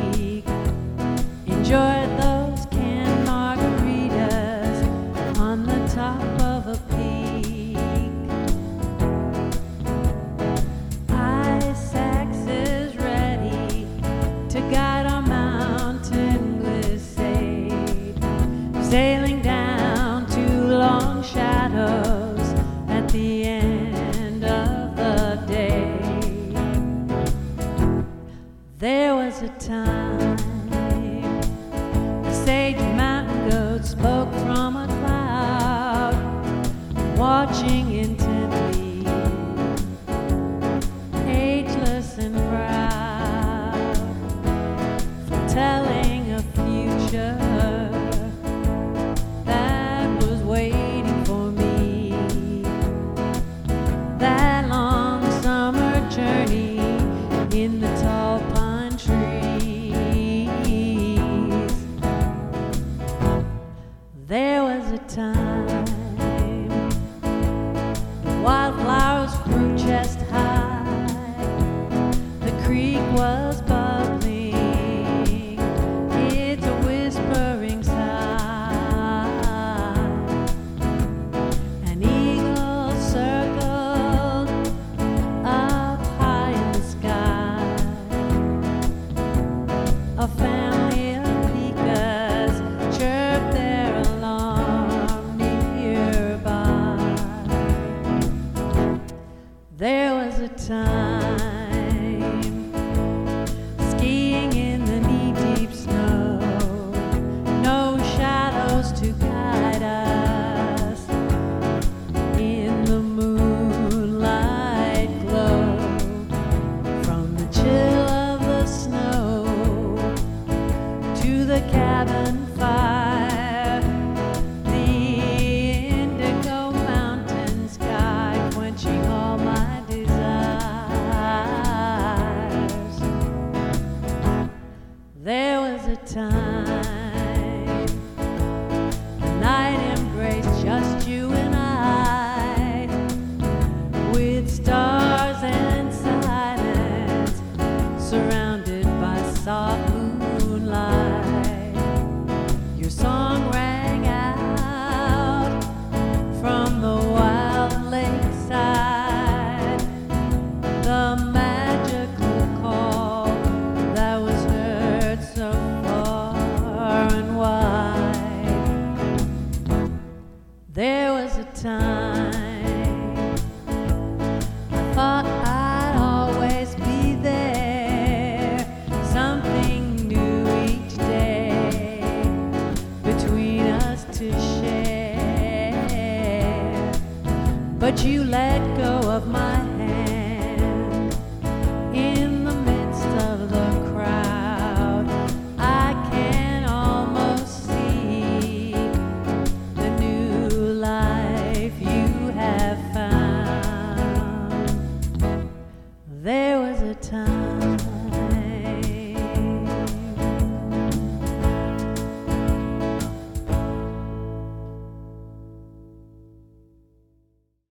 Enjoyed those canned margaritas on the top of a peak. Ice axes ready to guide our mountain glissade, sailing down to long shadows at the end of the day. There was a time the sage mountain goat spoke from a cloud, watching intently, ageless and proud, foretelling a future that was waiting for me. That long summer journey in the tall pine trees. There was a time the wildflowers grew chest high, the creek was bubbling, it's a whispering sigh. An eagle circled up high in the sky. A family of pikas chirped their alarm nearby. There was a time skiing in the knee-deep snow, no shadows to guide us in the moonlight glow. From the chill of the snow to the cabin fire, the indigo mountain sky quenching all my desires. There was a time, a night embraced just you and I, with stars and silence, surrounded by soft moonlight. Your song rang out from the wild lakeside, the magical call that was heard so far and wide. There was a time I thought I'd always be there, something new each day between us to share. But you let go of my